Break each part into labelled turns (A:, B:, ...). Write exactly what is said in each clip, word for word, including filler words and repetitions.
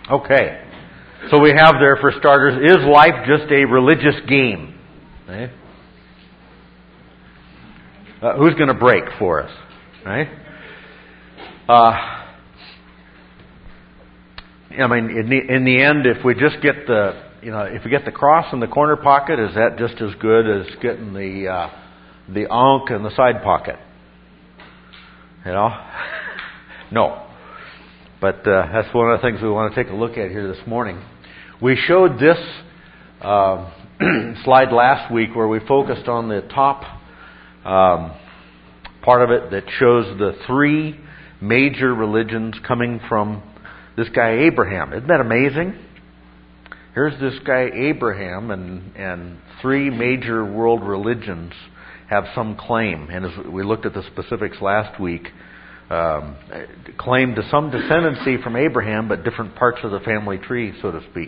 A: Okay. So we have there, for starters, is life just a religious game? Right? Uh, who's going to break for us? Right? Uh, I mean, in the, in the end, if we just get the, you know, if we get the cross in the corner pocket, is that just as good as getting the uh, the ankh in the side pocket? You know, no. But uh, that's one of the things we want to take a look at here this morning. We showed this uh, slide last week where we focused on the top um, part of it that shows the three major religions coming from this guy Abraham. Isn't that amazing? Here's this guy Abraham, and, and three major world religions have some claim. And as we looked at the specifics last week, um, claim to some descendancy from Abraham, but different parts of the family tree, so to speak.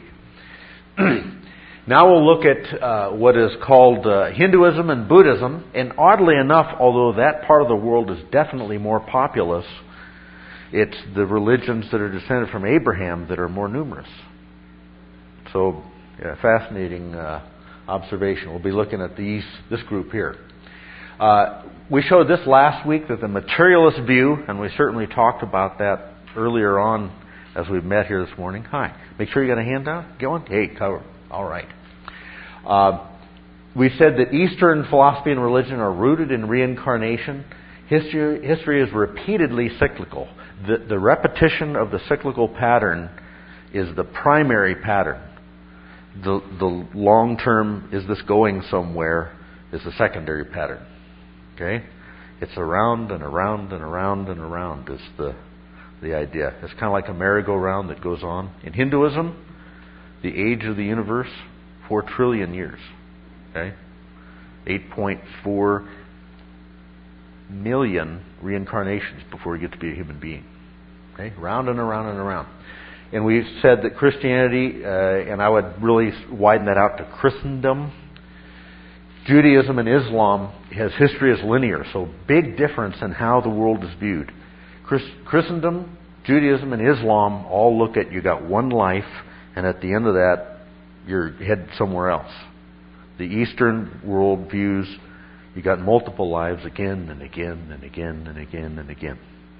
A: Now we'll look at uh, what is called uh, Hinduism and Buddhism. And oddly enough, although that part of the world is definitely more populous, it's the religions that are descended from Abraham that are more numerous. So, yeah, fascinating uh, observation. We'll be looking at these this group here. Uh, we showed this last week, that the materialist view, and we certainly talked about that earlier on as we met here this morning. Hi. Make sure you got a handout going? Hey, cover. All right. Uh, we said that Eastern philosophy and religion are rooted in reincarnation. History, history is repeatedly cyclical. The, the repetition of the cyclical pattern is the primary pattern. The, the long-term, is this going somewhere, is the secondary pattern. Okay? It's around and around and around and around is the, the idea. It's kind of like a merry-go-round that goes on. In Hinduism, the age of the universe, four trillion years. Okay? eight point four million reincarnations before we get to be a human being. Okay? Round and around and around. And we said that Christianity, uh, and I would really widen that out to Christendom, Judaism and Islam has history as linear, so big difference in how the world is viewed. Christ- Christendom, Judaism, and Islam all look at you got one life, and at the end of that, you're headed somewhere else. The Eastern world views you got multiple lives again and again and again and again and again.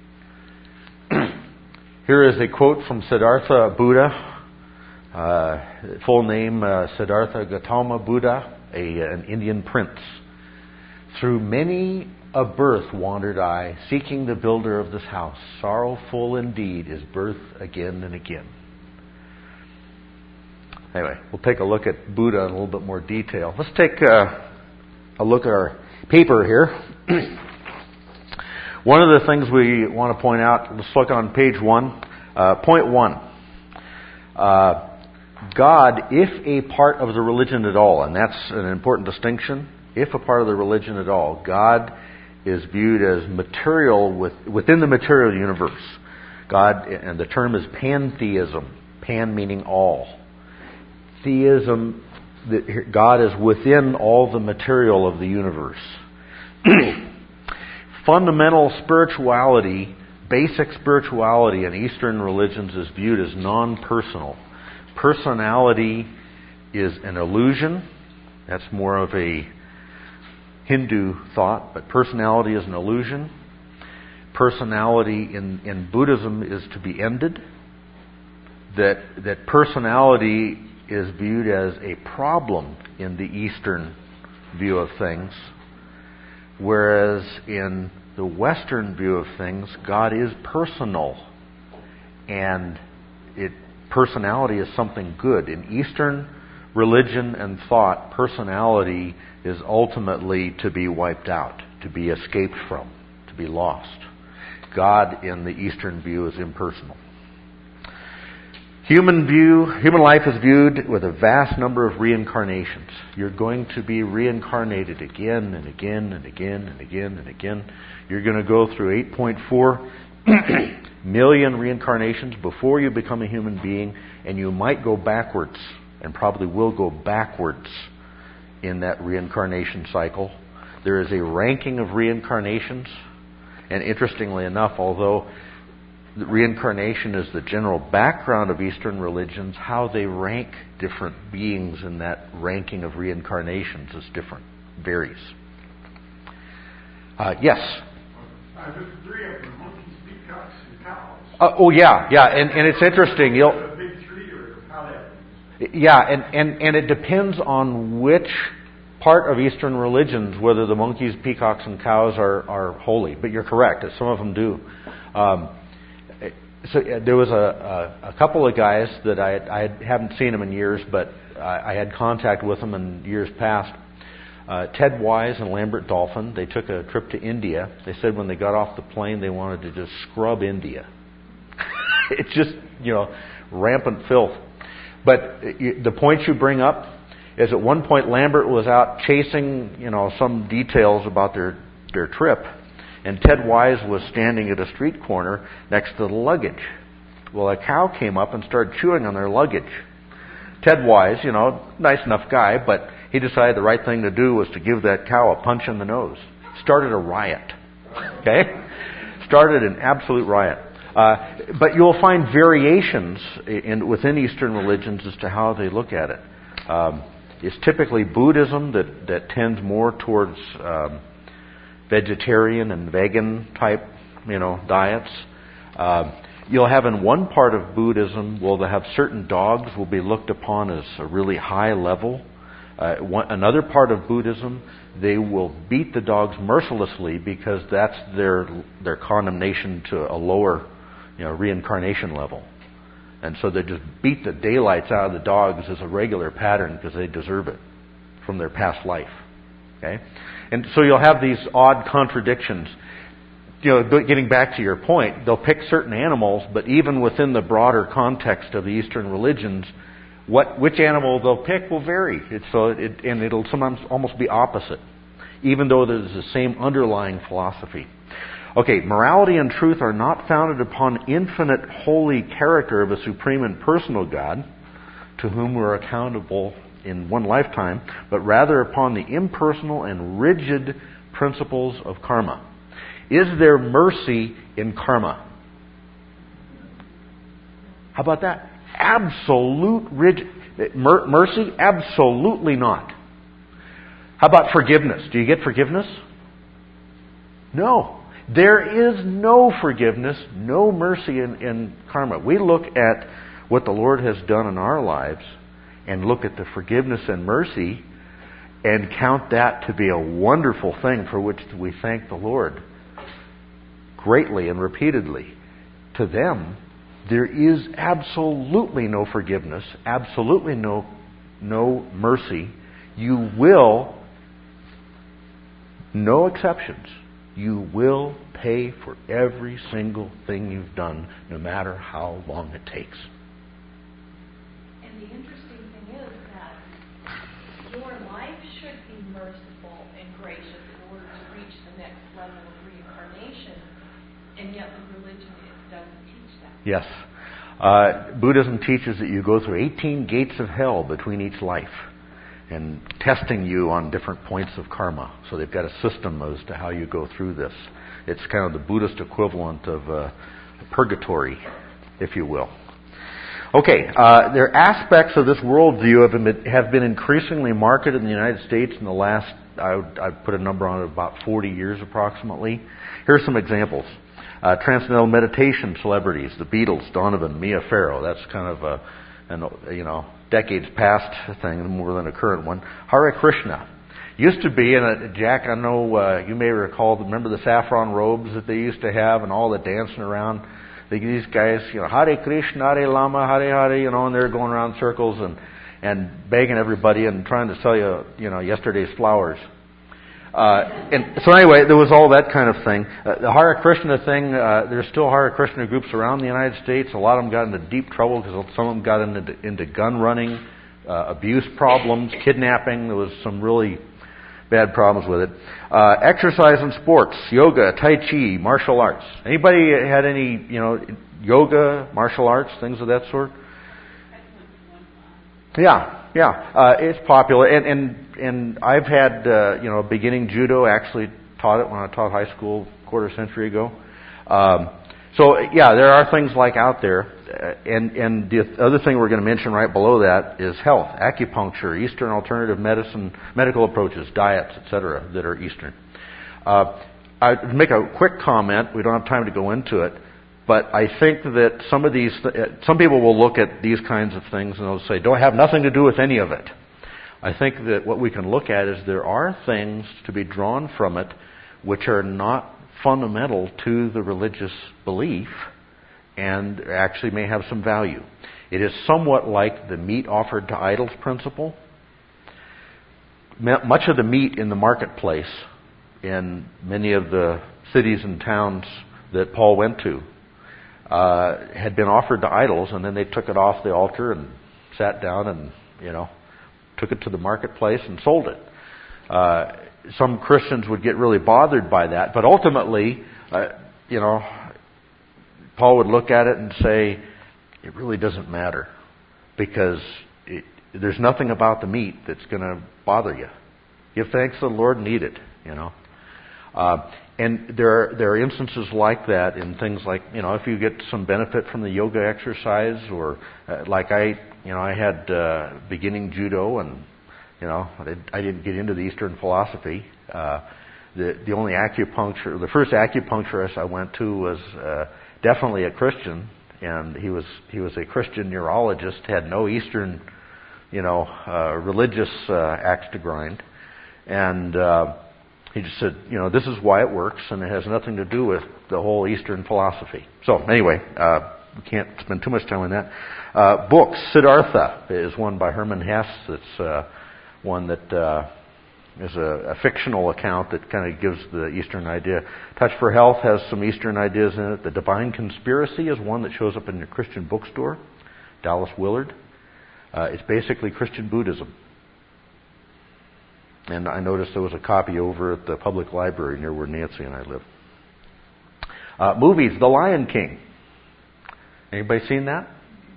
A: Here is a quote from Siddhartha Buddha, uh, full name uh, Siddhartha Gautama Buddha, a, an Indian prince. Through many a birth wandered I, seeking the builder of this house. Sorrowful indeed is birth again and again. Anyway, we'll take a look at Buddha in a little bit more detail. Let's take uh, a look at our paper here. One of the things we want to point out, let's look on page one. Uh, point one. Uh, God, if a part of the religion at all, and that's an important distinction, if a part of the religion at all, God is viewed as material with, within the material universe. God, and the term is pantheism. Pan meaning all. Theism, that God is within all the material of the universe. Fundamental spirituality, basic spirituality in Eastern religions is viewed as non-personal. Personality is an illusion. That's more of a Hindu thought, but personality is an illusion. Personality in, in Buddhism is to be ended. That, that personality is viewed as a problem in the Eastern view of things. Whereas in the Western view of things, God is personal, and it personality is something good. In Eastern religion and thought, personality is ultimately to be wiped out, to be escaped from, to be lost. God in the Eastern view is impersonal. Human view, human life is viewed with a vast number of reincarnations. You're going to be reincarnated again and again and again and again and again. You're going to go through eight point four million reincarnations before you become a human being, and you might go backwards, and probably will go backwards in that reincarnation cycle. There is a ranking of reincarnations, and interestingly enough, although reincarnation is the general background of Eastern religions. How they rank different beings in that ranking of reincarnations is different, varies. Uh, yes?
B: Uh, there's three of them, monkeys, peacocks, and cows.
A: Uh, oh, yeah, yeah, and, and it's interesting. You'll,
B: the big three, or how that...
A: Yeah, and, and, and it depends on which part of Eastern religions, whether the monkeys, peacocks, and cows are, are holy. But you're correct, some of them do. Um, so uh, there was a, a, a couple of guys that I, I haven't seen them in years, but I, I had contact with them in years past. Uh, Ted Wise and Lambert Dolphin, they took a trip to India. They said when they got off the plane, they wanted to just scrub India. It's just, you know, rampant filth. But the point you bring up is at one point Lambert was out chasing, you know, some details about their, their trip, and Ted Wise was standing at a street corner next to the luggage. Well, a cow came up and started chewing on their luggage. Ted Wise, you know, nice enough guy, but he decided the right thing to do was to give that cow a punch in the nose. Started a riot. Okay? Started an absolute riot. Uh, but you'll find variations in, within Eastern religions as to how they look at it. Um, it's typically Buddhism that, that tends more towards um, vegetarian and vegan type, you know, diets. Uh, you'll have in one part of Buddhism, well, they'll have certain dogs will be looked upon as a really high level. Uh, one, another part of Buddhism, they will beat the dogs mercilessly because that's their their condemnation to a lower, you know, reincarnation level. And so they just beat the daylights out of the dogs as a regular pattern because they deserve it from their past life. Okay? And so you'll have these odd contradictions. You know, getting back to your point, they'll pick certain animals, but even within the broader context of the Eastern religions, what which animal they'll pick will vary. It's so it, and it'll sometimes almost be opposite, even though there's the same underlying philosophy. Okay, morality and truth are not founded upon infinite holy character of a supreme and personal God, to whom we're accountable in one lifetime, but rather upon the impersonal and rigid principles of karma. Is there mercy in karma? How about that? Absolute rigid mer- mercy? Absolutely not. How about forgiveness? Do you get forgiveness? No. There is no forgiveness, no mercy in, in karma. We look at what the Lord has done in our lives and look at the forgiveness and mercy and count that to be a wonderful thing for which we thank the Lord greatly and repeatedly. To them, there is absolutely no forgiveness, absolutely no, no mercy. You will, no exceptions, you will pay for every single thing you've done, no matter how long it takes.
C: And the interesting thing is that your life should be merciful and gracious in order to reach the next level of reincarnation, and yet the religion doesn't teach that.
A: Yes. Uh, Buddhism teaches that you go through eighteen gates of hell between each life, and testing you on different points of karma. So they've got a system as to how you go through this. It's kind of the Buddhist equivalent of uh, purgatory, if you will. Okay, uh, there are aspects of this worldview have been, have been increasingly marketed in the United States in the last, I would I'd put a number on it, about forty years approximately. Here are some examples. Uh, transcendental meditation celebrities, the Beatles, Donovan, Mia Farrow. That's kind of a, an, you know, decades past thing more than a current one. Hare Krishna. Used to be, and uh, Jack, I know uh, you may recall, remember the saffron robes that they used to have and all the dancing around? They, these guys, you know, Hare Krishna, Hare Lama, Hare Hare, you know, and they're going around circles and, and begging everybody and trying to sell you, you know, yesterday's flowers. Uh, and so anyway, there was all that kind of thing. Uh, the Hare Krishna thing, uh, there's still Hare Krishna groups around the United States. A lot of them got into deep trouble because some of them got into, into gun running, uh, abuse problems, kidnapping. There was some really bad problems with it. Uh, exercise and sports, yoga, tai chi, martial arts. Anybody had any, you know, yoga, martial arts, things of that sort? Yeah, yeah, uh, it's popular, and and and I've had uh, you know beginning judo. Actually taught it when I taught high school a quarter century ago. Um, So, yeah, there are things like out there. Uh, and, and the other thing we're going to mention right below that is health, acupuncture, Eastern alternative medicine, medical approaches, diets, et cetera, that are Eastern. Uh, I'd make a quick comment. We don't have time to go into it. But I think that some of these, some people will look at these kinds of things and they'll say, don't have nothing to do with any of it. I think that what we can look at is there are things to be drawn from it which are not fundamental to the religious belief and actually may have some value. It is somewhat like the meat offered to idols principle. Much of the meat in the marketplace in many of the cities and towns that Paul went to uh, had been offered to idols, and then they took it off the altar and sat down and, you know, took it to the marketplace and sold it. Uh, some Christians would get really bothered by that, but ultimately, uh, you know, Paul would look at it and say, it really doesn't matter, because it, there's nothing about the meat that's going to bother you. Give thanks to the Lord and eat it, you know. Uh, and there are, there are instances like that in things like, you know, if you get some benefit from the yoga exercise, or uh, like I, you know, I had uh, beginning judo, and, you know, I, I didn't get into the Eastern philosophy. Uh, the the only acupuncture, the first acupuncturist I went to was uh, definitely a Christian, and he was he was a Christian neurologist, had no Eastern, you know, uh, religious uh, axe to grind, and uh, he just said, you know, this is why it works, and it has nothing to do with the whole Eastern philosophy. So anyway, uh, we can't spend too much time on that. Uh, books, Siddhartha is one by Hermann Hesse. It's uh, one that uh, is a, a fictional account that kind of gives the Eastern idea. Touch for Health has some Eastern ideas in it. The Divine Conspiracy is one that shows up in your Christian bookstore. Dallas Willard. Uh, it's basically Christian Buddhism. And I noticed there was a copy over at the public library near where Nancy and I live. Uh, movies, The Lion King. Anybody seen that?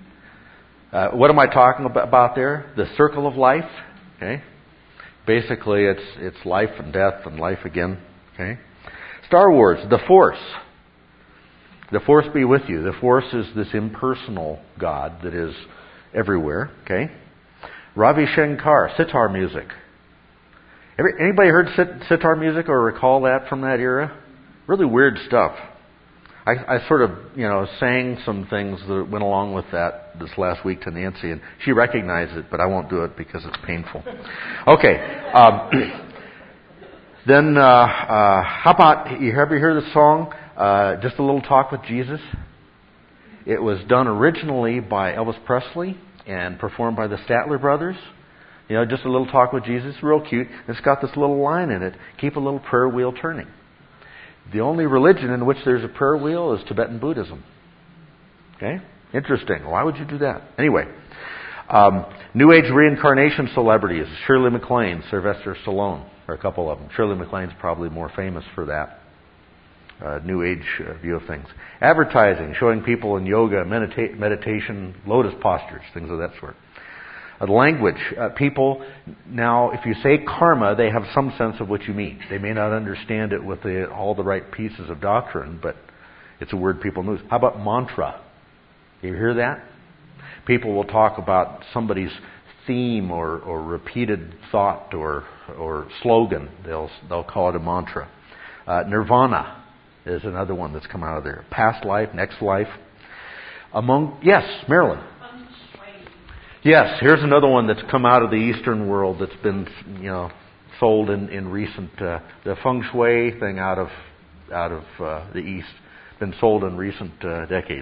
A: Uh, what am I talking about there? The circle of life. Okay. Basically, it's it's life and death and life again. Okay. Star Wars, The Force. The Force be with you. The Force is this impersonal God that is everywhere. Okay. Ravi Shankar, sitar music. Anybody heard sitar music or recall that from that era? Really weird stuff. I, I sort of, you know, sang some things that went along with that this last week to Nancy, and she recognized it, but I won't do it because it's painful. Okay. Um, then, uh, uh, how about, you ever hear the song, uh, Just a Little Talk with Jesus? It was done originally by Elvis Presley and performed by the Statler Brothers. You know, just a little talk with Jesus, real cute. It's got this little line in it, keep a little prayer wheel turning. The only religion in which there's a prayer wheel is Tibetan Buddhism. Okay? Interesting. Why would you do that? Anyway, um, New Age reincarnation celebrities, Shirley MacLaine, Sylvester Stallone, are a couple of them. Shirley MacLaine's probably more famous for that. Uh, New Age uh, view of things. Advertising, showing people in yoga, medita- meditation, lotus postures, things of that sort. Uh, language. Uh, people, now, if you say karma, they have some sense of what you mean. They may not understand it with the, all the right pieces of doctrine, but it's a word people use. How about mantra? You hear that? People will talk about somebody's theme or, or repeated thought or or slogan. They'll they'll call it a mantra. Uh, nirvana is another one that's come out of there. Past life, next life. Among yes, Marilyn. Yes, here's another one that's come out of the Eastern world that's been, you know, sold in in recent uh, the feng shui thing out of out of uh, the East, been sold in recent uh, decades.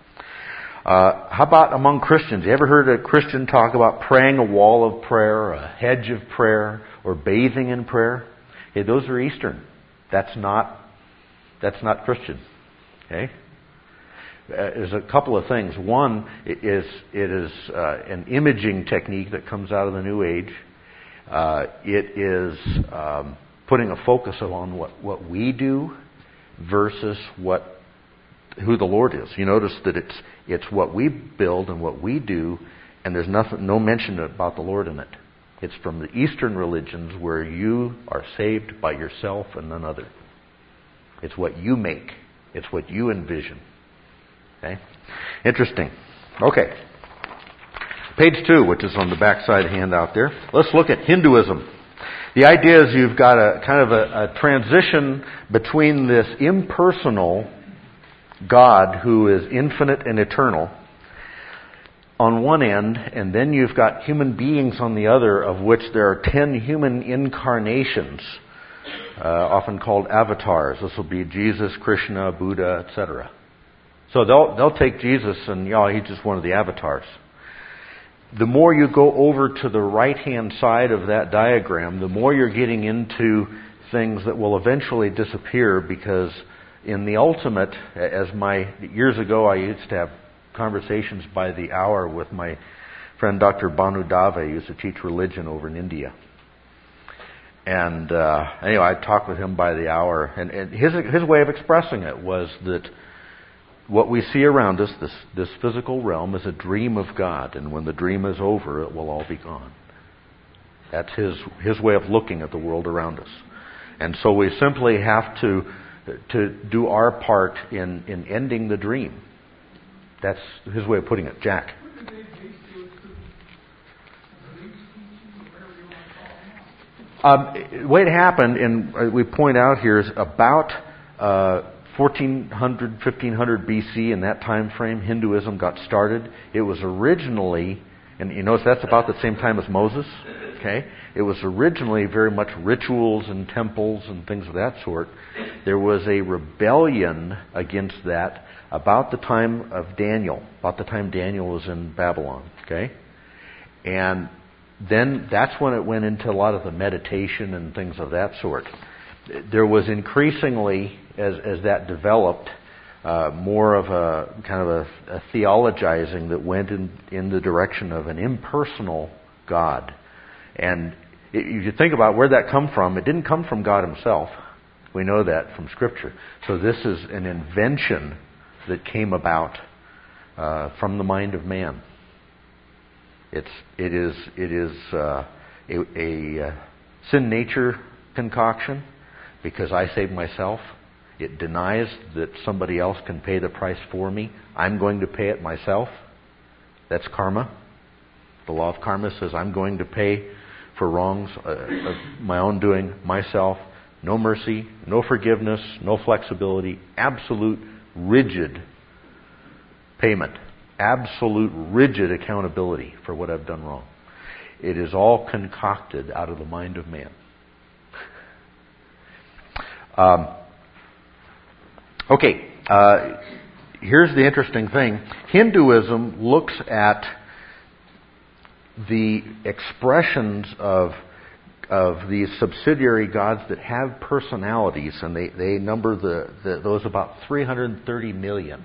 A: Uh, how about among Christians? You ever heard a Christian talk about praying a wall of prayer, a hedge of prayer, or bathing in prayer? Okay, those are Eastern. That's not that's not Christian. Okay. Uh, there's a couple of things. One is it is uh, an imaging technique that comes out of the New Age. Uh, it is um, putting a focus on what, what we do versus what who the Lord is. You notice that it's it's what we build and what we do, and there's nothing, no mention about the Lord in it. It's from the Eastern religions where you are saved by yourself and none other. It's what you make. It's what you envision. Okay? Interesting. Okay. Page two, which is on the backside handout there. Let's look at Hinduism. The idea is you've got a kind of a, a transition between this impersonal God who is infinite and eternal on one end, and then you've got human beings on the other, of which there are ten human incarnations, uh, often called avatars. This will be Jesus, Krishna, Buddha, et cetera. So they'll they'll take Jesus and, you know, he's just one of the avatars. The more you go over to the right-hand side of that diagram, the more you're getting into things that will eventually disappear, because in the ultimate, as my years ago I used to have conversations by the hour with my friend Doctor Banu Dave, who used to teach religion over in India. And uh, anyway, I'd talk with him by the hour, and, and his his way of expressing it was that what we see around us, this, this physical realm, is a dream of God, and when the dream is over, it will all be gone. That's his his way of looking at the world around us. And so we simply have to to do our part in, in ending the dream. That's his way of putting it. Jack. Um, the way it happened, and we point out here, is about uh, fourteen hundred, fifteen hundred B C, in that time frame, Hinduism got started. It was originally, and you notice that's about the same time as Moses, okay? It was originally very much rituals and temples and things of that sort. There was a rebellion against that about the time of Daniel, about the time Daniel was in Babylon, okay? And then that's when it went into a lot of the meditation and things of that sort. There was increasingly, as as that developed, uh, more of a kind of a, a theologizing that went in, in the direction of an impersonal God. And if you think about where that come from, it didn't come from God himself. We know that from Scripture. So this is an invention that came about uh, from the mind of man. It's it is it is uh, a, a uh, sin nature concoction, because I saved myself. It denies that somebody else can pay the price for me. I'm going to pay it myself. That's karma. The law of karma says I'm going to pay for wrongs uh, of my own doing myself. No mercy, no forgiveness, no flexibility, absolute rigid payment, absolute rigid accountability for what I've done wrong. It is all concocted out of the mind of man. Um, okay, uh, here's the interesting thing. Hinduism looks at the expressions of of these subsidiary gods that have personalities, and they, they number the, the those about three hundred thirty million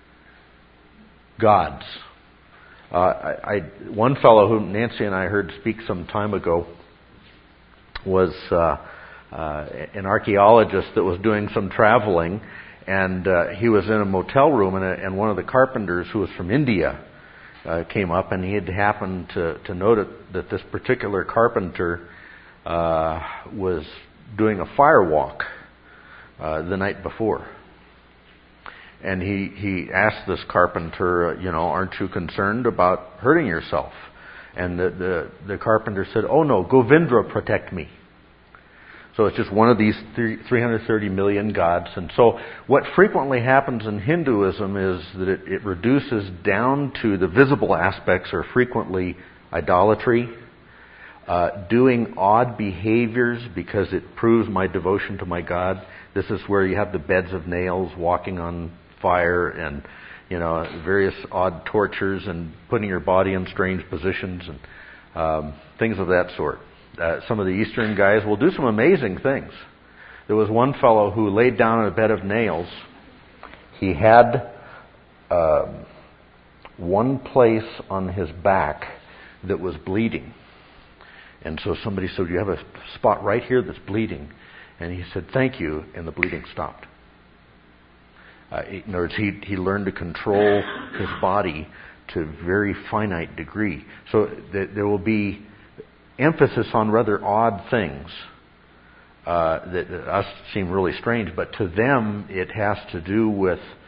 A: gods. Uh, I, I one fellow whom Nancy and I heard speak some time ago was uh, uh, an archaeologist that was doing some traveling, and uh, he was in a motel room, and, a, and one of the carpenters, who was from India, uh, came up, and he had happened to, to note it, that this particular carpenter Uh, was doing a fire walk uh, the night before. And he, he asked this carpenter, you know, aren't you concerned about hurting yourself? And the, the, the carpenter said, oh no, Govindra protect me. So it's just one of these three hundred thirty million gods. And so what frequently happens in Hinduism is that it, it reduces down to the visible aspects are frequently idolatry, Uh, doing odd behaviors because it proves my devotion to my God. This is where you have the beds of nails, walking on fire, and you know various odd tortures, and putting your body in strange positions, and um, things of that sort. Uh, some of the Eastern guys will do some amazing things. There was one fellow who laid down on a bed of nails. He had uh, one place on his back that was bleeding. And so somebody said, you have a spot right here that's bleeding. And he said, thank you, and the bleeding stopped. Uh, in other words, he, he learned to control his body to a very finite degree. So th- there will be emphasis on rather odd things uh, that, that us seem really strange, but to them it has to do with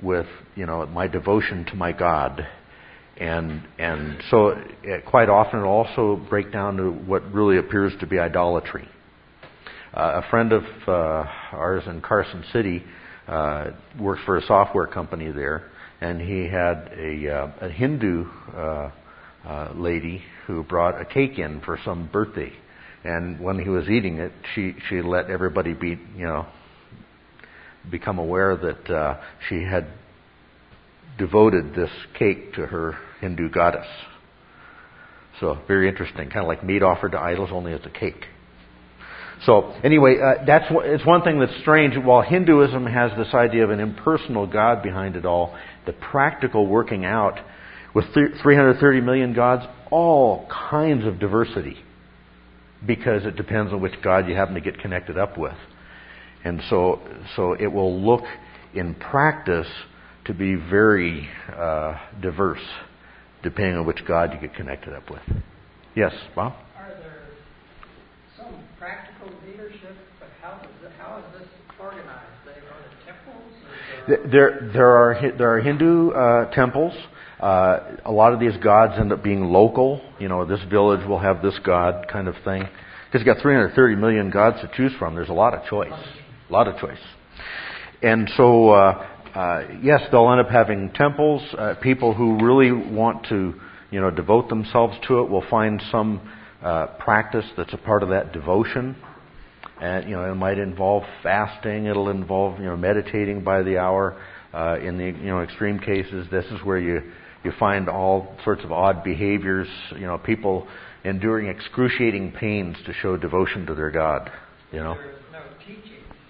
A: with you know my devotion to my God, and and so it, quite often it'll also break down to what really appears to be idolatry. Uh, a friend of uh, ours in Carson City uh, worked for a software company there, and he had a, uh, a Hindu uh, uh, lady who brought a cake in for some birthday, and when he was eating it, she she let everybody be you know become aware that uh, she had devoted this cake to her Hindu goddess. So very interesting, kind of like meat offered to idols, only as a cake. So anyway, uh, that's it's one thing that's strange. While Hinduism has this idea of an impersonal God behind it all, the practical working out with three hundred thirty million gods, all kinds of diversity, because it depends on which God you happen to get connected up with. And so, so it will look in practice to be very uh, diverse, depending on which God you get connected up with. Yes, Bob?
D: Are there some practical leadership, but how is, it, how is this organized? They go to temples? Or
A: there, there are there are Hindu uh, temples. Uh, a lot of these gods end up being local. You know, this village will have this god kind of thing. Because you've got three hundred thirty million gods to choose from. There's a lot of choice. A lot of choice. And so, uh, uh, yes, they'll end up having temples. Uh, people who really want to, you know, devote themselves to it will find some uh, practice that's a part of that devotion. And, you know, it might involve fasting. It'll involve, you know, meditating by the hour. Uh, in the, you know, extreme cases, this is where you, you find all sorts of odd behaviors. You know, people enduring excruciating pains to show devotion to their God. You know.
D: there is no teaching?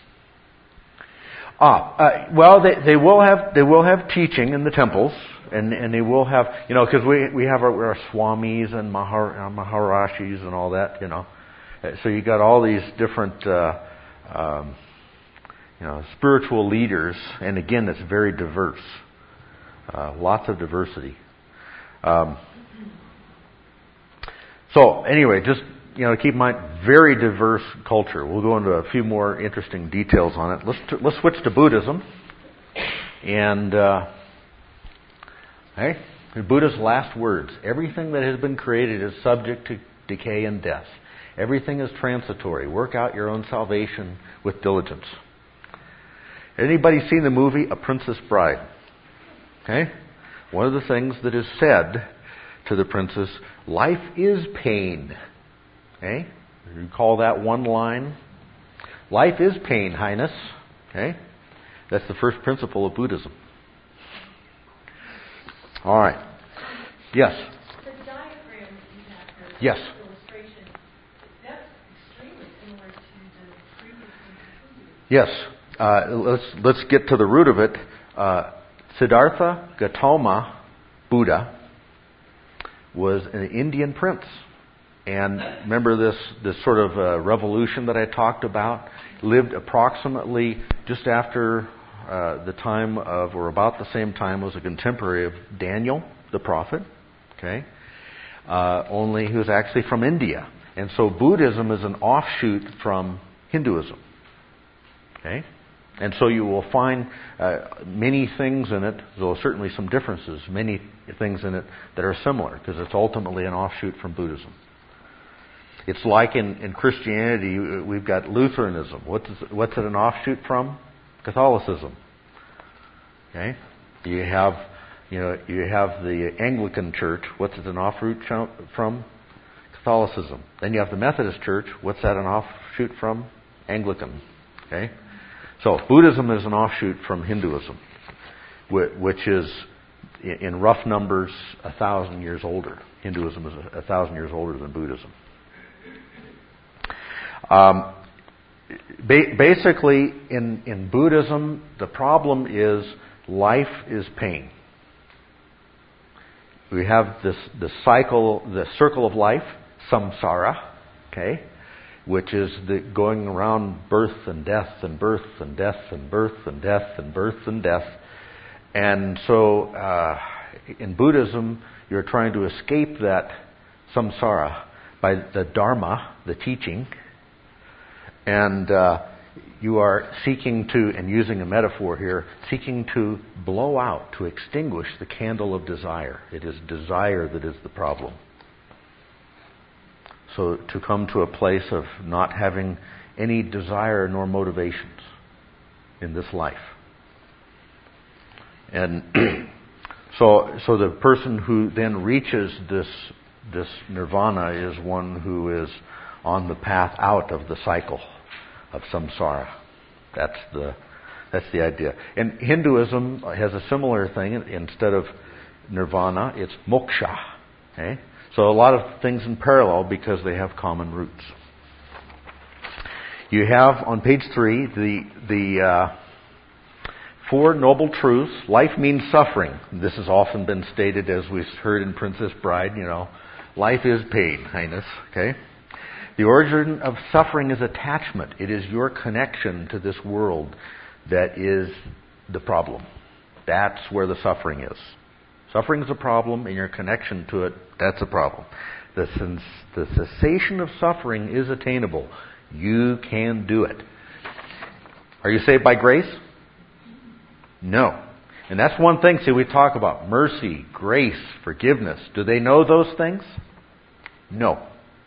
A: Ah, uh, well, they, they will have they will have teaching in the temples, and, and they will have, you know, because we we have our, our swamis and mahar, uh, maharashis and all that, you know. So you got all these different, uh, um, you know, spiritual leaders, and again, it's very diverse. Uh, lots of diversity. Um, so anyway, just, you know, keep in mind, very diverse culture. We'll go into a few more interesting details on it. Let's t- let's switch to Buddhism. And uh, hey, Buddha's last words: everything that has been created is subject to decay and death. Everything is transitory. Work out your own salvation with diligence. Anybody seen the movie A Princess Bride? Okay, one of the things that is said to the princess: life is pain. Okay? You call that one line. Life is pain, Highness. Okay? That's the first principle of Buddhism. All right. Yes?
C: The diagram that you have here,
A: Yes.
C: the illustration, that's extremely similar to the previous one.
A: Yes. Uh, let's let's get to the root of it. Uh, Siddhartha Gautama Buddha was an Indian prince. And remember this, this sort of uh, revolution that I talked about? Lived approximately just after uh, the time of, or about the same time, was a contemporary of Daniel, the prophet. Okay, uh, only he was actually from India. And so Buddhism is an offshoot from Hinduism. Okay? And so you will find uh, many things in it, though certainly some differences, many things in it that are similar, because it's ultimately an offshoot from Buddhism. It's like in, in Christianity, we've got Lutheranism. What's, what's it an offshoot from? Catholicism. Okay? You have, you know, you have the Anglican Church. What's it an offshoot from? Catholicism. Then you have the Methodist Church. What's that an offshoot from? Anglican. Okay? So Buddhism is an offshoot from Hinduism, which is, in rough numbers, a thousand years older. Hinduism is a thousand years older than Buddhism. Um, ba- basically, in, in Buddhism, the problem is life is pain. We have this the cycle, the circle of life, samsara, okay, which is the going around birth and death and birth and death and birth and death and birth and death. And so, uh, in Buddhism, you're trying to escape that samsara by the Dharma, the teaching. And uh, you are seeking to, and using a metaphor here, seeking to blow out, to extinguish the candle of desire. It is desire that is the problem. So to come to a place of not having any desire nor motivations in this life. And so so the person who then reaches this this nirvana is one who is on the path out of the cycle of samsara. That's the that's the idea. And Hinduism has a similar thing. Instead of nirvana, it's moksha. Okay? So a lot of things in parallel because they have common roots. You have on page three the the uh, four noble truths. Life means suffering. This has often been stated, as we heard in Princess Bride. You know, life is pain, Highness. Okay. The origin of suffering is attachment. It is your connection to this world that is the problem. That's where the suffering is. Suffering is a problem, and your connection to it, that's a problem. The, sens- the cessation of suffering is attainable. You can do it. Are you saved by grace? No. And that's one thing, see, we talk about mercy, grace, forgiveness. Do they know those things? No.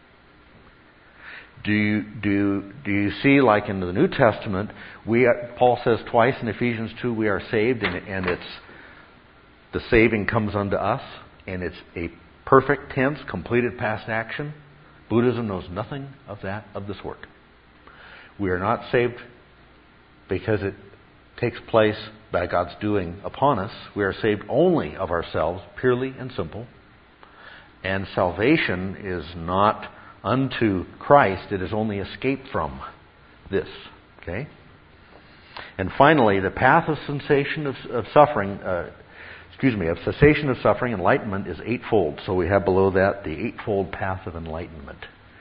A: Do you, do, do you see, like in the New Testament, we are, Paul says twice in Ephesians two, we are saved, and, and it's the saving comes unto us, and it's a perfect tense, completed past action. Buddhism knows nothing of that, of the sort. We are not saved because it takes place by God's doing upon us. We are saved only of ourselves, purely and simple. And salvation is not unto Christ, it is only escape from this. Okay? And finally, the path of sensation of, of suffering, uh, excuse me, of cessation of suffering, enlightenment is eightfold. So we have below that the eightfold path of enlightenment.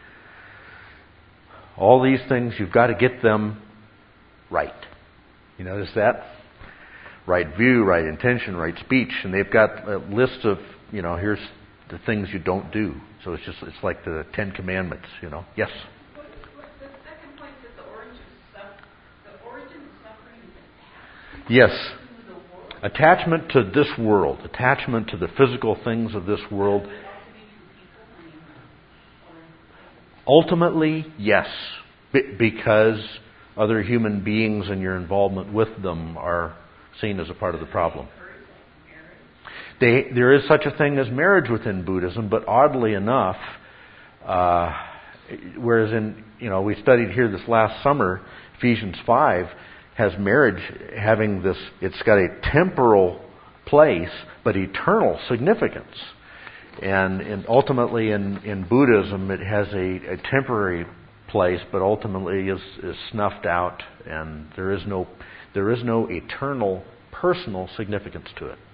A: All these things, you've got to get them right. You notice that? Right view, right intention, right speech. And they've got a list of, you know, here's the things you don't do. So it's just, it's like the Ten Commandments, you know. Yes?
E: What, what, the second point is the origin of suffering. The origin of suffering is attachment
A: Yes.
E: to the world.
A: Attachment to this world. Attachment to the physical things of this world.
E: Does it have to be to people? I mean, or,
A: Ultimately, yes. Be- because other human beings and your involvement with them are seen as a part of the problem. They, there is such a thing as marriage within Buddhism, but oddly enough, uh, whereas in, you know, we studied here this last summer, Ephesians five has marriage having this, it's got a temporal place, but eternal significance. And, and ultimately in, in Buddhism, it has a, a temporary place, but ultimately is, is snuffed out, and there is no, there is no eternal personal significance to it.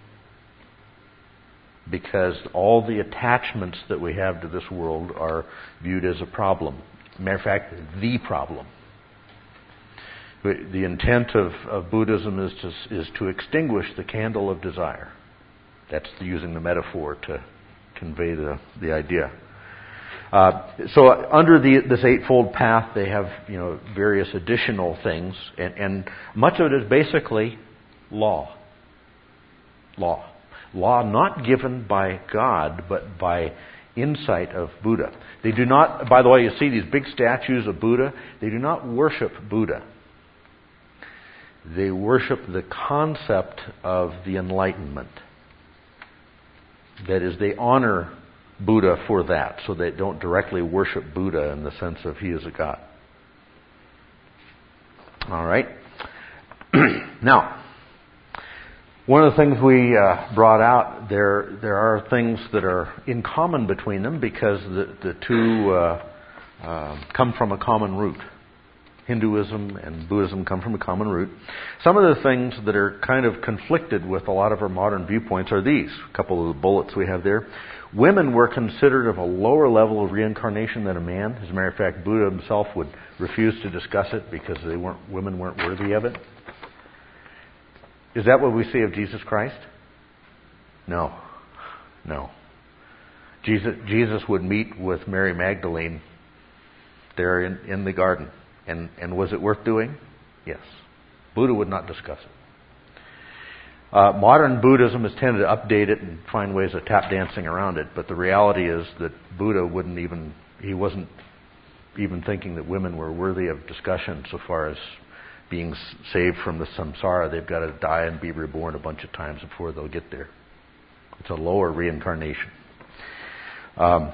A: Because all the attachments that we have to this world are viewed as a problem. Matter of fact, the problem. The intent of, of Buddhism is to, is to extinguish the candle of desire. That's using the metaphor to convey the, the idea. Uh, so under the, this eightfold path, they have, you know, various additional things, and, and much of it is basically law. Law. Law not given by God, but by insight of Buddha. They do not, by the way, you see these big statues of Buddha, they do not worship Buddha. They worship the concept of the Enlightenment. That is, they honor Buddha for that, so they don't directly worship Buddha in the sense of he is a god. All right. Now, one of the things we uh, brought out, there there are things that are in common between them because the, the two uh, uh, come from a common root. Hinduism and Buddhism come from a common root. Some of the things that are kind of conflicted with a lot of our modern viewpoints are these. A couple of the bullets we have there. Women were considered of a lower level of reincarnation than a man. As a matter of fact, Buddha himself would refuse to discuss it because they weren't women weren't worthy of it. Is that what we see of Jesus Christ? No. No. Jesus, Jesus would meet with Mary Magdalene there in, in the garden. And, and was it worth doing? Yes. Buddha would not discuss it. Uh, modern Buddhism has tended to update it and find ways of tap dancing around it, but the reality is that Buddha wouldn't even, he wasn't even thinking that women were worthy of discussion so far as being saved from the samsara. They've got to die and be reborn a bunch of times before they'll get there. It's a lower reincarnation. Um,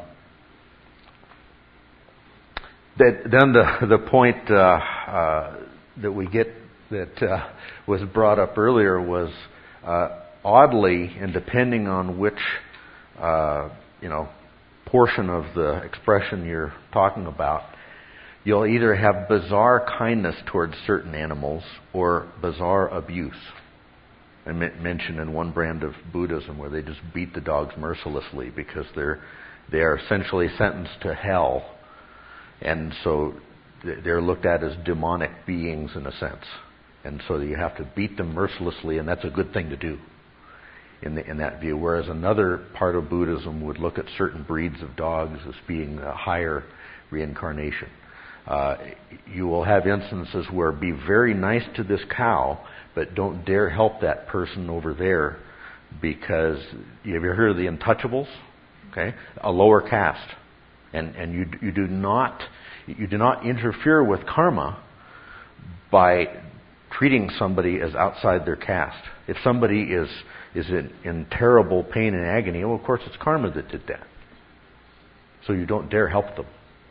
A: that, then the, the point uh, uh, that we get that uh, was brought up earlier was uh, oddly, and depending on which uh, you know portion of the expression you're talking about, you'll either have bizarre kindness towards certain animals or bizarre abuse. I mentioned in one brand of Buddhism where they just beat the dogs mercilessly because they're they are essentially sentenced to hell, and so they're looked at as demonic beings in a sense, and so you have to beat them mercilessly, and that's a good thing to do in the, in that view. Whereas another part of Buddhism would look at certain breeds of dogs as being a higher reincarnation. Uh, you will have instances where be very nice to this cow, but don't dare help that person over there because, have you ever heard of the Untouchables? Okay, a lower caste, and and you you do not you do not interfere with karma by treating somebody as outside their caste. If somebody is is in, in terrible pain and agony, well, of course it's karma that did that. So you don't dare help them.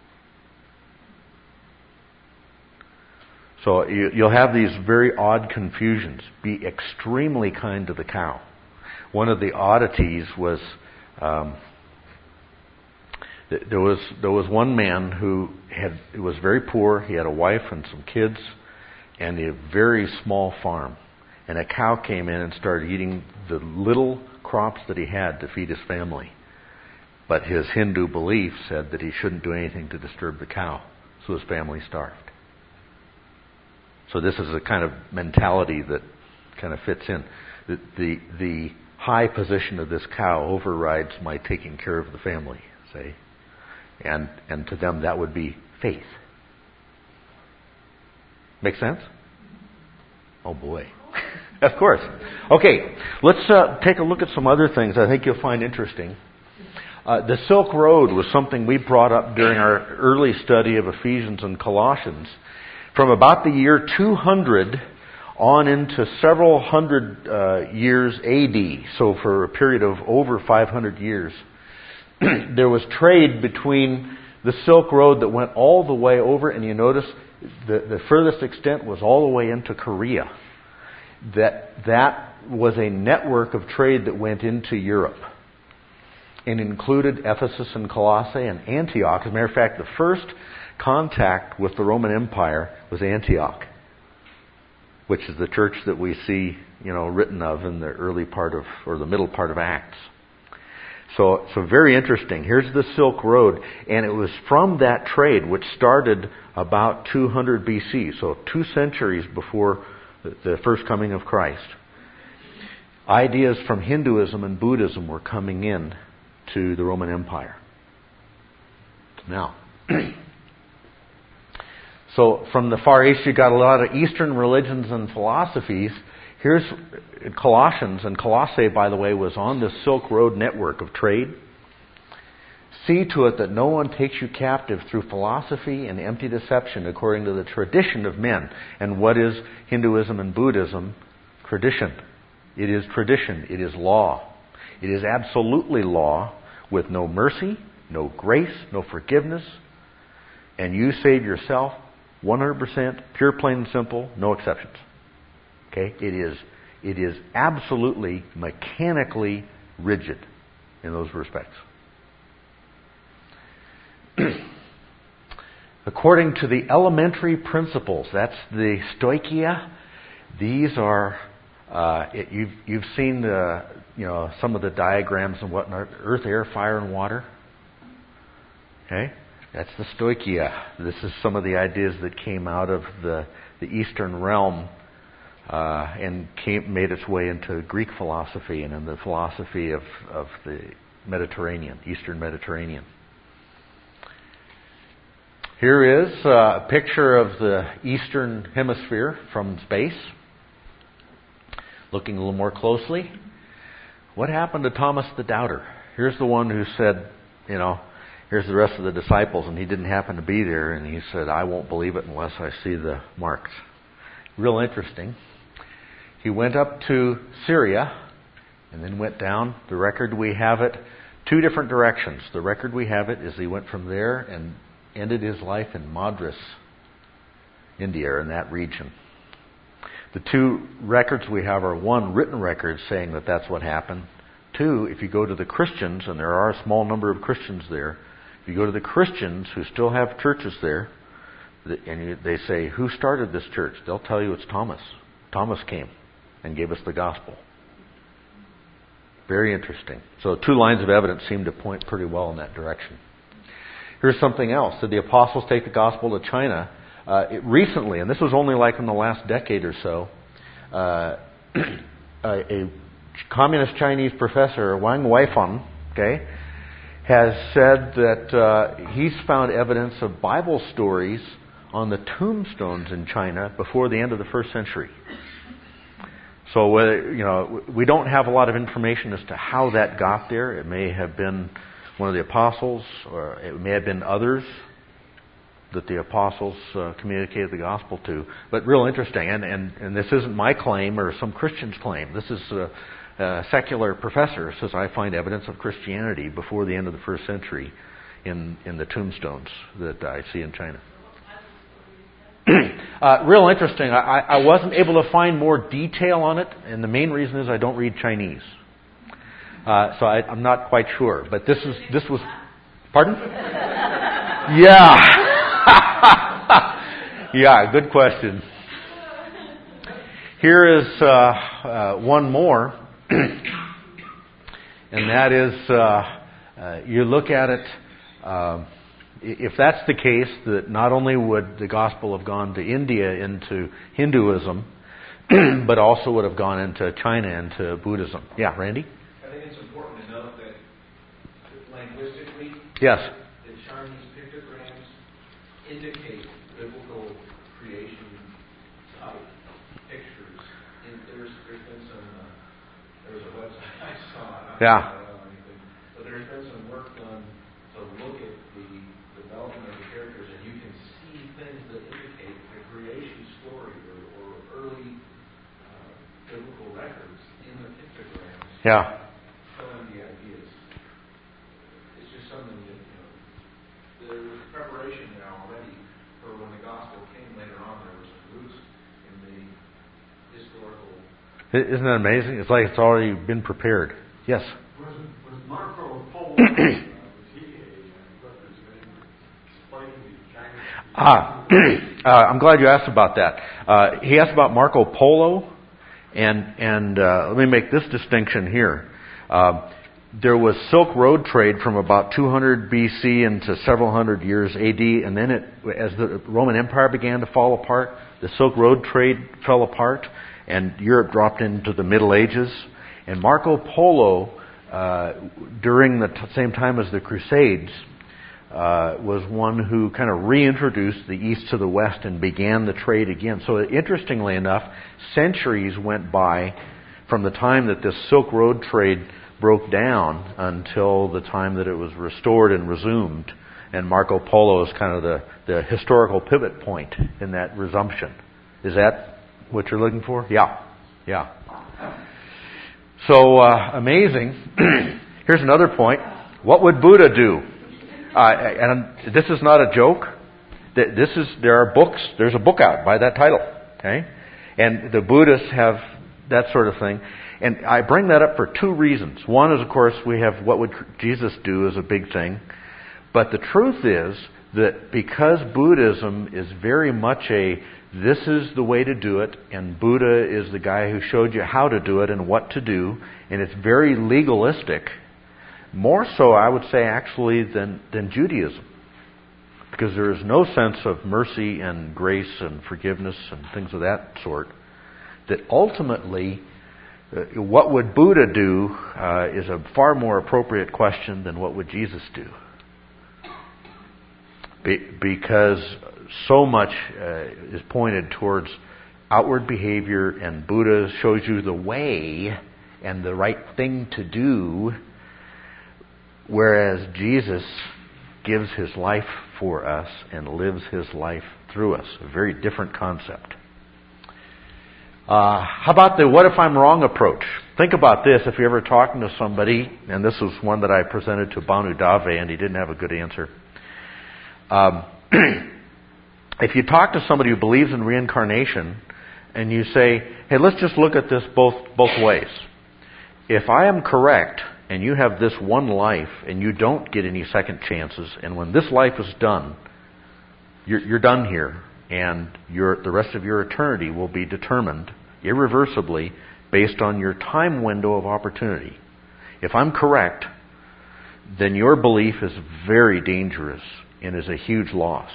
A: So you, you'll have these very odd confusions. Be extremely kind to the cow. One of the oddities was um, th- there was there was one man who had was very poor. He had a wife and some kids, and a very small farm. And a cow came in and started eating the little crops that he had to feed his family. But his Hindu belief said that he shouldn't do anything to disturb the cow, so his family starved. So this is a kind of mentality that kind of fits in. The, the, the high position of this cow overrides my taking care of the family, say. And, and to them that would be faith. Make sense? Oh boy. Of course. Okay, let's uh, take a look at some other things I think you'll find interesting. Uh, the Silk Road was something we brought up during our early study of Ephesians and Colossians. From about the year two hundred on into several hundred uh, years A D, so for a period of over five hundred years, there was trade between the Silk Road that went all the way over, and you notice the, the furthest extent was all the way into Korea. That that was a network of trade that went into Europe and included Ephesus and Colossae and Antioch. As a matter of fact, the first contact with the Roman Empire was Antioch, which is the church that we see, you know, written of in the early part of, or the middle part of Acts. So, so very interesting. Here's the Silk Road, and it was from that trade, which started about two hundred B C, so two centuries before the first coming of Christ. Ideas from Hinduism and Buddhism were coming in to the Roman Empire. Now, so from the Far East, you got a lot of Eastern religions and philosophies. Here's Colossians, and Colossae, by the way, was on the Silk Road network of trade. See to it that no one takes you captive through philosophy and empty deception according to the tradition of men. And what is Hinduism and Buddhism? Tradition. It is tradition. It is law. It is absolutely law with no mercy, no grace, no forgiveness. And you save yourself one hundred percent, pure, plain and simple, no exceptions. Okay? It is, it is absolutely mechanically rigid in those respects. According to the elementary principles, that's the stoicheia. These are uh, it, you've you've seen the you know some of the diagrams and whatnot: earth, air, fire, and water. Okay, that's the stoicheia. This is some of the ideas that came out of the the Eastern realm uh, and came made its way into Greek philosophy and in the philosophy of of the Mediterranean, Eastern Mediterranean. Here is a picture of the eastern hemisphere from space. Looking a little more closely. What happened to Thomas the Doubter? Here's the one who said, you know, here's the rest of the disciples, and he didn't happen to be there, and he said, I won't believe it unless I see the marks. Real interesting. He went up to Syria and then went down. The record we have it, two different directions. The record we have it is he went from there and ended his life in Madras, India, in that region. The two records we have are, one, written records saying that that's what happened. Two, if you go to the Christians, and there are a small number of Christians there, if you go to the Christians who still have churches there, and you, they say, who started this church? They'll tell you it's Thomas. Thomas came and gave us the gospel. Very interesting. So two lines of evidence seem to point pretty well in that direction. Here's something else. Did the apostles take the gospel to China? Uh, it, recently, and this was only like in the last decade or so, uh, a, a communist Chinese professor, Wang Weifeng, okay, has said that uh, he's found evidence of Bible stories on the tombstones in China before the end of the first century. So, whether, you know, we don't have a lot of information as to how that got there. It may have been one of the apostles, or it may have been others that the apostles uh, communicated the gospel to. But real interesting, and, and, and this isn't my claim or some Christian's claim. This is a, a secular professor says, I find evidence of Christianity before the end of the first century in, in the tombstones that I see in China. uh, real interesting. I, I wasn't able to find more detail on it, and the main reason is I don't read Chinese. Uh, so I, I'm not quite sure. But this is this was... Pardon? Yeah. Yeah, good question. Here is uh, uh, one more, and that is, uh, uh, you look at it, uh, if that's the case, that not only would the gospel have gone to India into Hinduism, but also would have gone into China into Buddhism. Yeah, Randy?
F: I think it's important to note that linguistically,
A: yes,
F: the Chinese pictograms indicate biblical creation type pictures. And there's there's been some uh, there was a website I saw. I
A: yeah.
F: don't know anything, but there's been some work done to look at the development of the characters, and you can see things that indicate the creation story or, or early uh, biblical records in the pictograms.
A: Yeah.
F: Showing the ideas. It's just something that, you know, there was preparation there already for when the gospel came later on. There was some roots in the historical.
A: Isn't that amazing? It's like it's already been prepared. Yes?
B: Was, was Marco Polo, uh, was he a representative explaining the Chinese?
A: Ah, uh, I'm glad you asked about that. Uh, he asked about Marco Polo, and and uh, let me make this distinction here. Uh, there was Silk Road trade from about two hundred B C into several hundred years A D, and then it, as the Roman Empire began to fall apart, the Silk Road trade fell apart, and Europe dropped into the Middle Ages. And Marco Polo, uh, during the t- same time as the Crusades, uh, was one who kind of reintroduced the East to the West and began the trade again. So interestingly enough, centuries went by from the time that this Silk Road trade broke down until the time that it was restored and resumed. And Marco Polo is kind of the, the historical pivot point in that resumption. Is that what you're looking for? Yeah. Yeah. So, uh, amazing. Here's another point. What would Buddha do? Uh, and this is not a joke. This is, there are books. There's a book out by that title. Okay? And the Buddhists have that sort of thing. And I bring that up for two reasons. One is, of course, we have what would Jesus do as a big thing. But the truth is that because Buddhism is very much a, this is the way to do it, and Buddha is the guy who showed you how to do it and what to do, and it's very legalistic, more so, I would say, actually, than, than Judaism. Because there is no sense of mercy and grace and forgiveness and things of that sort. That ultimately, uh, what would Buddha do uh, is a far more appropriate question than what would Jesus do. Be, because so much uh, is pointed towards outward behavior, and Buddha shows you the way and the right thing to do, whereas Jesus gives His life for us and lives His life through us. A very different concept. Uh, how about the what if I'm wrong approach? Think about this if you're ever talking to somebody, and this was one that I presented to Banu Dave, and he didn't have a good answer. Um, if you talk to somebody who believes in reincarnation, and you say, hey, let's just look at this both both ways. If I am correct, and you have this one life, and you don't get any second chances, and when this life is done, you're, you're done here, and your, the rest of your eternity will be determined irreversibly based on your time window of opportunity. If I'm correct, then your belief is very dangerous and is a huge loss.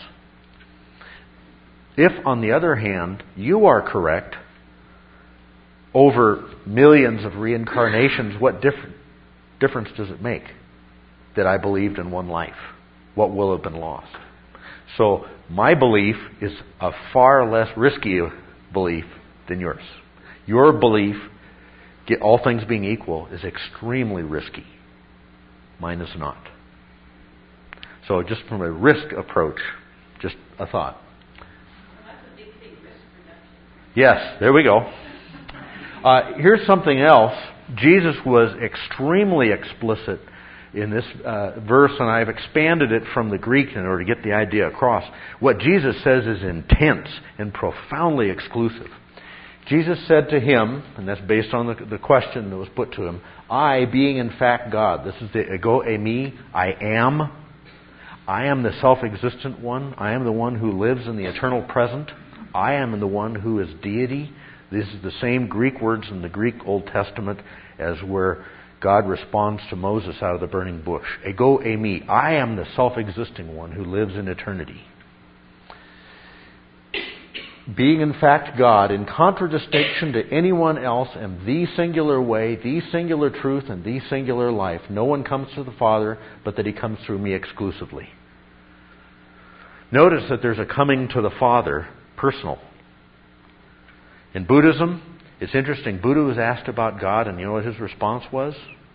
A: If, on the other hand, you are correct, over millions of reincarnations, what difference? difference does it make that I believed in one life? What will have been lost? So my belief is a far less risky belief than yours. Your belief, all things being equal, is extremely risky. Mine is not. So just from a risk approach, just a thought.
E: Well, that's a big, big risk reduction.
A: Yes, there we go. Uh, here's something else. Jesus was extremely explicit in this uh, verse, and I've expanded it from the Greek in order to get the idea across. What Jesus says is intense and profoundly exclusive. Jesus said to him, and that's based on the, the question that was put to him, I, being in fact God, this is the ego eimi, I am. I am the self-existent one. I am the one who lives in the eternal present. I am the one who is deity. This is the same Greek words in the Greek Old Testament as where God responds to Moses out of the burning bush. Ego eimi. I am the self-existing one who lives in eternity. Being in fact God, in contradistinction to anyone else, am the singular way, the singular truth, and the singular life. No one comes to the Father but that He comes through me exclusively. Notice that there's a coming to the Father, personal. In Buddhism, it's interesting. Buddha was asked about God, and you know what his response was?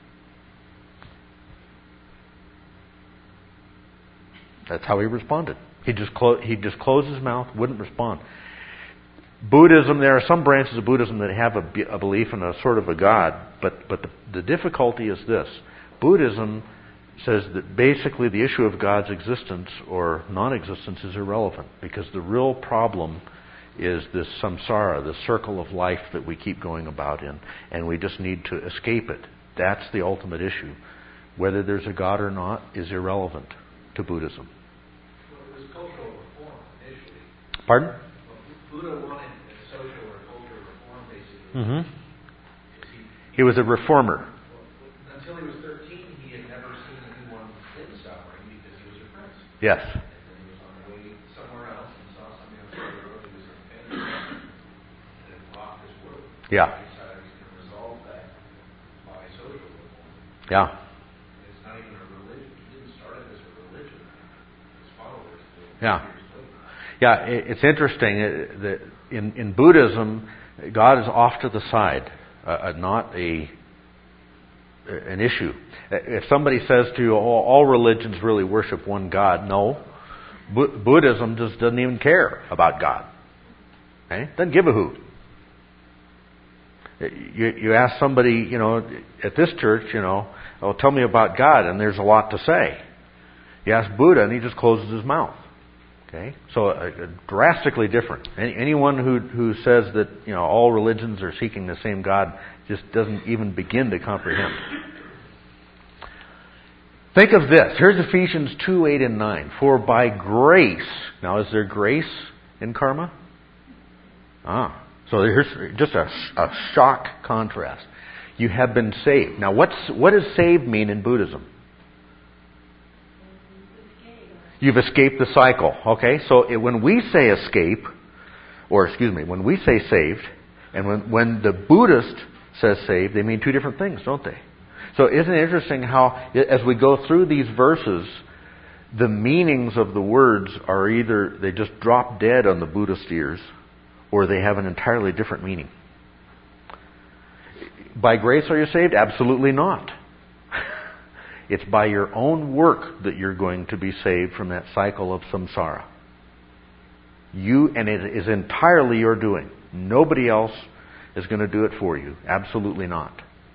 A: That's how he responded. He just clo- he just closed his mouth, wouldn't respond. Buddhism, there are some branches of Buddhism that have a, a belief in a sort of a God, but but the, the difficulty is this: Buddhism says that basically the issue of God's existence or non-existence is irrelevant, because the real problem is this samsara, the circle of life that we keep going about in, and we just need to escape it. That's the ultimate issue. Whether there's a God or not is irrelevant to Buddhism.
F: Well, it was cultural reform initially.
A: Pardon?
F: Well, Buddha wanted a social or cultural reform, basically.
A: Mm-hmm.
F: He,
A: He was a reformer.
F: well, until he was thirteen, he had never seen anyone in suffering because he was a prince.
A: Yes.
F: And then he was on the way somewhere else and saw somebody on the road who was in pain and it blocked his world.
A: Yeah.
F: He decided he was going to resolve that by social reform.
A: Yeah.
F: It's not even a religion. He didn't start it as a religion. His followers did.
A: Yeah.
F: Years later.
A: Yeah, it's interesting that in, in Buddhism, God is off to the side, uh, not a an issue. If somebody says to you, oh, all religions really worship one God, no. Bu- Buddhism just doesn't even care about God. Okay? Doesn't give a hoot. You, you ask somebody, you know, at this church, you know, oh, tell me about God, and there's a lot to say. You ask Buddha, and he just closes his mouth. Okay, so uh, drastically different. Any, anyone who who says that, you know, all religions are seeking the same God just doesn't even begin to comprehend. Think of this. Here's Ephesians two, eight, and nine. For by grace, now is there grace in karma? Ah, so here's just a, a shock contrast. You have been saved. Now, what's what does saved mean in Buddhism? You've escaped the cycle. Okay, so it, when we say escape, or excuse me, when we say saved, and when, when the Buddhist says saved, they mean two different things, don't they? So isn't it interesting how, as we go through these verses, the meanings of the words are either they just drop dead on the Buddhist ears, or they have an entirely different meaning. By grace are you saved? Absolutely not. It's by your own work that you're going to be saved from that cycle of samsara. You, and it is entirely your doing. Nobody else is going to do it for you. Absolutely not.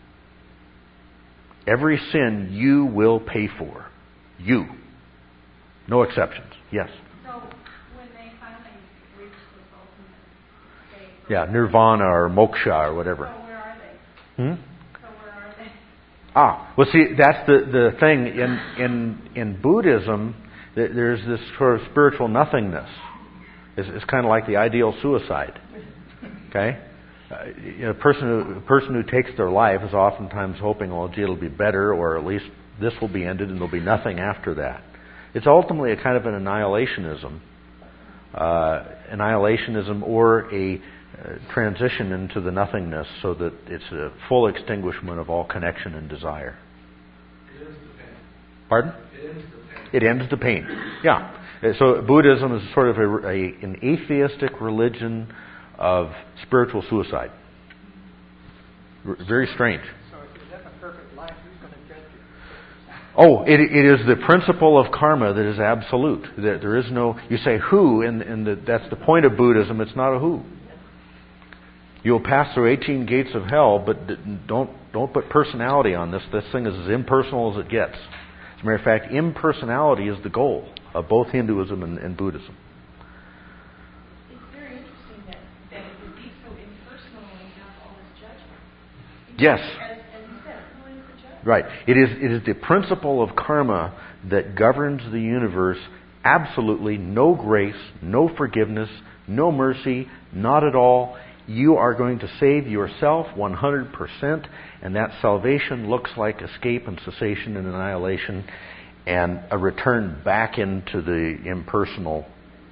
A: Every sin you will pay for. You. No exceptions. Yes?
E: So, when they finally reach this ultimate state...
A: Yeah, nirvana or moksha or whatever.
E: So where are they?
A: Hmm?
E: So where are they?
A: Ah, well see, that's the, the thing. In, in, in Buddhism, th- there's this sort of spiritual nothingness. It's, it's kind of like the ideal suicide. Okay? Uh, you know, a person who, a person who takes their life is oftentimes hoping, well, gee, it'll be better, or at least this will be ended and there'll be nothing after that. It's ultimately a kind of an annihilationism. Uh, annihilationism or a uh, transition into the nothingness so that it's a full extinguishment of all connection and desire.
F: It ends the pain.
A: Pardon?
F: It ends the pain.
A: It ends the pain. Yeah. So Buddhism is sort of a, a, an atheistic religion of spiritual suicide. R- very strange.
D: So if you live a perfect life, who's going to judge you?
A: Oh, it, it is the principle of karma that is absolute. There, there is no... You say who, and, and the, that's the point of Buddhism. It's not a who. You'll pass through eighteen gates of hell, but don't don't put personality on this. This thing is as impersonal as it gets. As a matter of fact, impersonality is the goal of both Hinduism and, and Buddhism.
C: It's very interesting that, that it would be so impersonal and have all this judgment.
A: Yes.
C: As, as you said, who is the judge?
A: Right. It is it is the principle of karma that governs the universe. Absolutely no grace, no forgiveness, no mercy, not at all. You are going to save yourself one hundred percent, and that salvation looks like escape and cessation and annihilation and a return back into the impersonal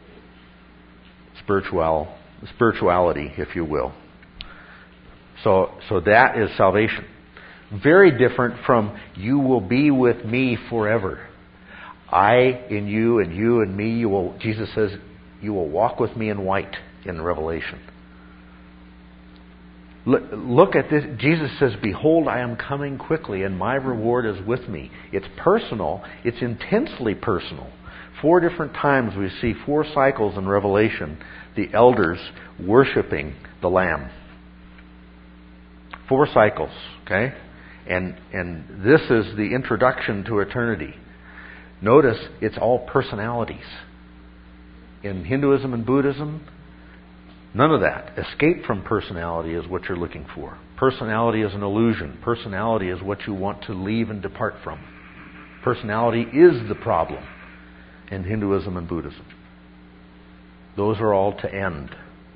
A: spiritual spirituality, if you will. So, so that is salvation. Very different from you will be with me forever. I in you and you in me. You will. Jesus says you will walk with me in white in Revelation. Look at this. Jesus says, behold, I am coming quickly, and my reward is with me. It's personal. It's intensely personal. Four different times we see four cycles in Revelation, the elders worshiping the Lamb. Four cycles, okay? And, and this is the introduction to eternity. Notice, it's all personalities. In Hinduism and Buddhism, none of that. Escape from personality is what you're looking for. Personality is an illusion. Personality is what you want to leave and depart from. Personality is the problem in Hinduism and Buddhism. Those are all to end.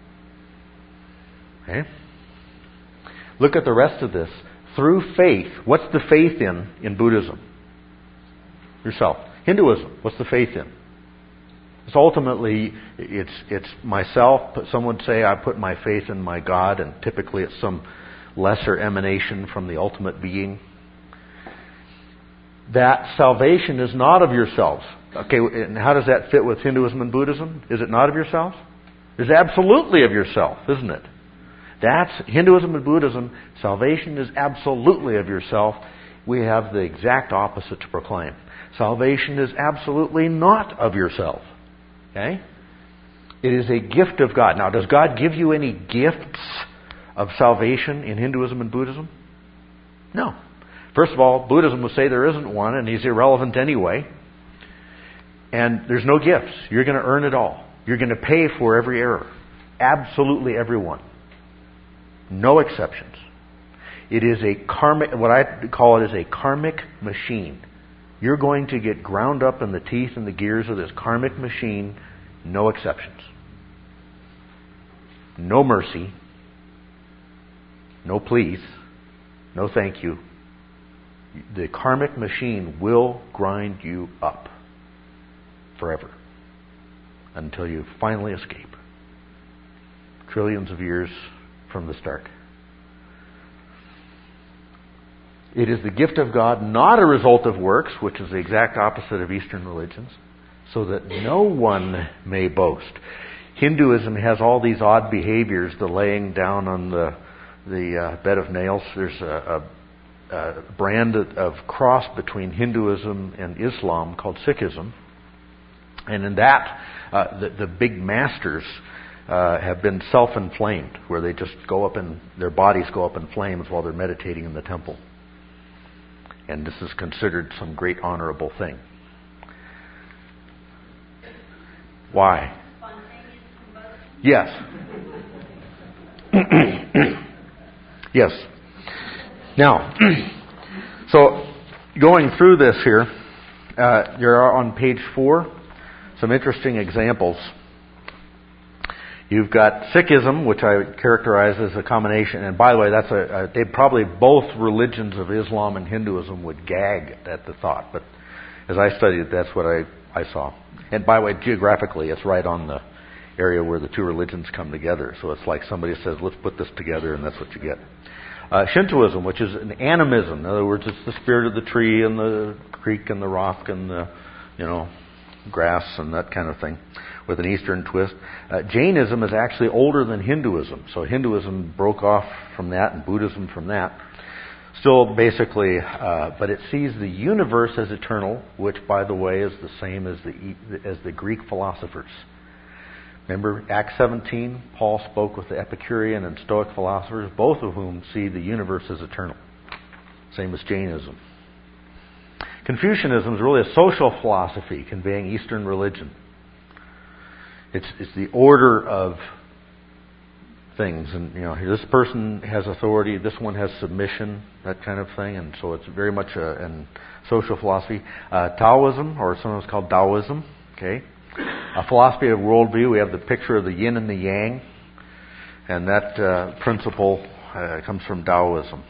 A: Okay? Look at the rest of this. Through faith. What's the faith in in Buddhism? Yourself. Hinduism. What's the faith in? It's ultimately, it's it's myself. Some would say I put my faith in my God, and typically it's some lesser emanation from the ultimate being. That salvation is not of yourselves. Okay, and how does that fit with Hinduism and Buddhism? Is it not of yourselves? It's absolutely of yourself, isn't it? That's Hinduism and Buddhism. Salvation is absolutely of yourself. We have the exact opposite to proclaim. Salvation is absolutely not of yourself. Okay? It is a gift of God. Now, does God give you any gifts of salvation in Hinduism and Buddhism? No. First of all, Buddhism will say there isn't one, and he's irrelevant anyway. And there's no gifts. You're going to earn it all. You're going to pay for every error. Absolutely everyone. No exceptions. It is a karmic, what I call it is a karmic machine. You're going to get ground up in the teeth and the gears of this karmic machine. No exceptions. No mercy. No please. No thank you. The karmic machine will grind you up forever until you finally escape. Trillions of years from the start. It is the gift of God, not a result of works, which is the exact opposite of Eastern religions, so that no one may boast. Hinduism has all these odd behaviors, the laying down on the the uh, bed of nails. There's a, a, a brand of cross between Hinduism and Islam called Sikhism. And in that, uh, the, the big masters uh, have been self-inflamed, where they just go up in, their bodies go up in flames while they're meditating in the temple. And this is considered some great honorable thing. Why? Yes. Yes. Now, so going through this here, uh, there are on page four some interesting examples. You've got Sikhism, which I would characterize as a combination. And by the way, that's a, a they probably both religions of Islam and Hinduism would gag at the thought. But as I studied it, that's what I, I saw. And by the way, geographically, it's right on the area where the two religions come together. So it's like somebody says, let's put this together, and that's what you get. Uh, Shintoism, which is an animism. In other words, it's the spirit of the tree and the creek and the rock and the, you know, grass and that kind of thing, with an Eastern twist. Uh, Jainism is actually older than Hinduism. So Hinduism broke off from that and Buddhism from that. Still basically, uh, but it sees the universe as eternal, which, by the way, is the same as the as the Greek philosophers. Remember, Acts seventeen, Paul spoke with the Epicurean and Stoic philosophers, both of whom see the universe as eternal. Same as Jainism. Confucianism is really a social philosophy conveying Eastern religion. It's, it's the order of things. And, you know, this person has authority, this one has submission, that kind of thing. And so it's very much a, a social philosophy. Uh, Taoism, or sometimes called Taoism, okay? A philosophy of worldview. We have the picture of the yin and the yang, and that uh, principle uh, comes from Taoism.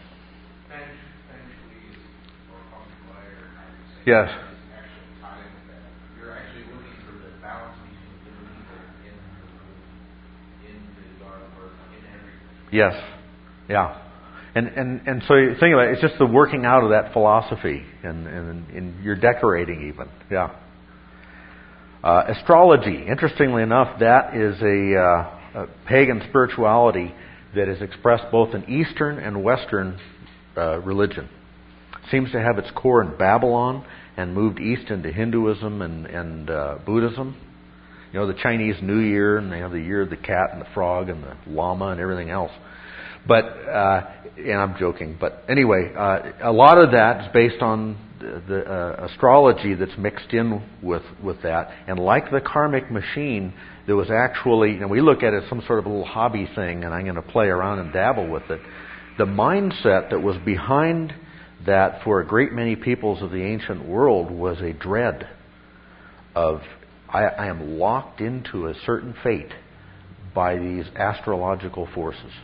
A: Yes.
F: You're actually looking for the balance between good and evil in, in the garden or in everything.
A: Yes. Yeah. And and and so you think about it, it's just the working out of that philosophy, and and, and you're decorating even. Yeah. Uh, astrology, interestingly enough, that is a, uh, a pagan spirituality that is expressed both in Eastern and Western uh, religion. Seems to have its core in Babylon and moved east into Hinduism and, and uh, Buddhism. You know, the Chinese New Year, and they have the year of the cat and the frog and the llama and everything else. But, uh, and I'm joking, but anyway, uh, a lot of that is based on the, the uh, astrology that's mixed in with, with that. And like the karmic machine, there was actually, and we look at it as some sort of a little hobby thing, and I'm going to play around and dabble with it. The mindset that was behind that for a great many peoples of the ancient world was a dread of, I, I am locked into a certain fate by these astrological forces.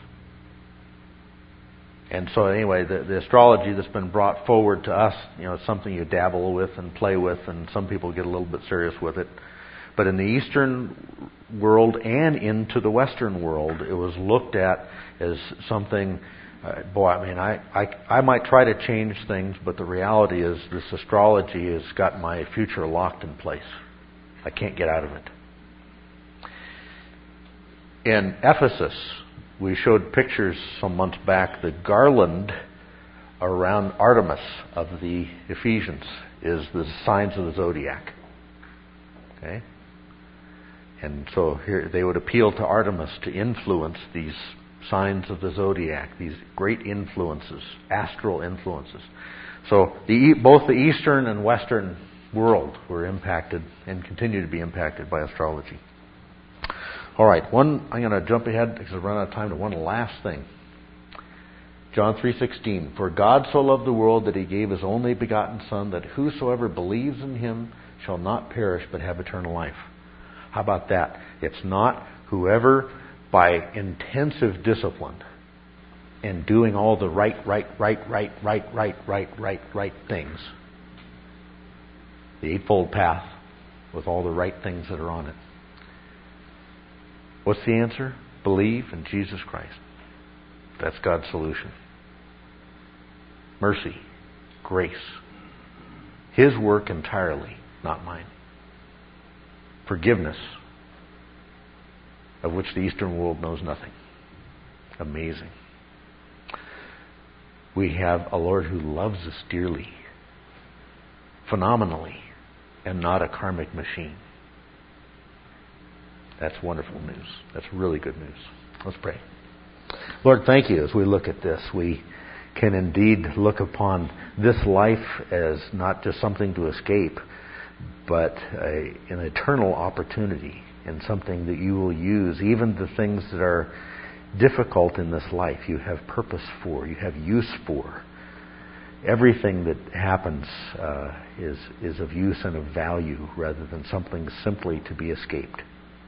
A: And so anyway, the, the astrology that's been brought forward to us, you know, it's something you dabble with and play with, and some people get a little bit serious with it. But in the Eastern world and into the Western world, it was looked at as something, uh, boy, I mean, I, I, I might try to change things, but the reality is this astrology has got my future locked in place. I can't get out of it. In Ephesus, we showed pictures some months back. The garland around Artemis of the Ephesians is the signs of the zodiac. Okay? And so here they would appeal to Artemis to influence these signs of the zodiac, these great influences, astral influences. So the, both the Eastern and Western world were impacted and continue to be impacted by astrology. All right, one. I'm going to jump ahead because I've run out of time to one last thing. John three sixteen. For God so loved the world that He gave His only begotten Son, that whosoever believes in Him shall not perish but have eternal life. How about that? It's not whoever, by intensive discipline and doing all the right, right, right, right, right, right, right, right, right things. The Eightfold Path with all the right things that are on it. What's the answer? Believe in Jesus Christ. That's God's solution. Mercy. grace. His work entirely, not mine. Forgiveness, of which the Eastern world knows nothing. Amazing. We have a Lord who loves us dearly, phenomenally, and not a karmic machine. That's wonderful news. That's really good news. Let's pray. Lord, thank you as we look at this. We can indeed look upon this life as not just something to escape, but a, an eternal opportunity and something that you will use. Even the things that are difficult in this life, you have purpose for, you have use for. Everything that happens uh, is, is of use and of value rather than something simply to be escaped.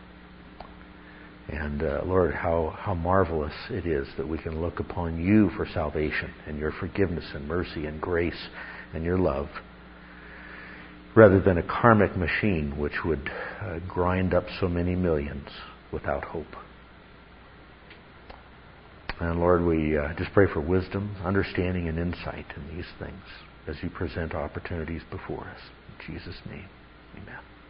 A: And uh, Lord, how, how marvelous it is that we can look upon you for salvation and your forgiveness and mercy and grace and your love, rather than a karmic machine which would uh, grind up so many millions without hope. And Lord, we uh, just pray for wisdom, understanding, and insight in these things as you present opportunities before us. In Jesus' name, amen.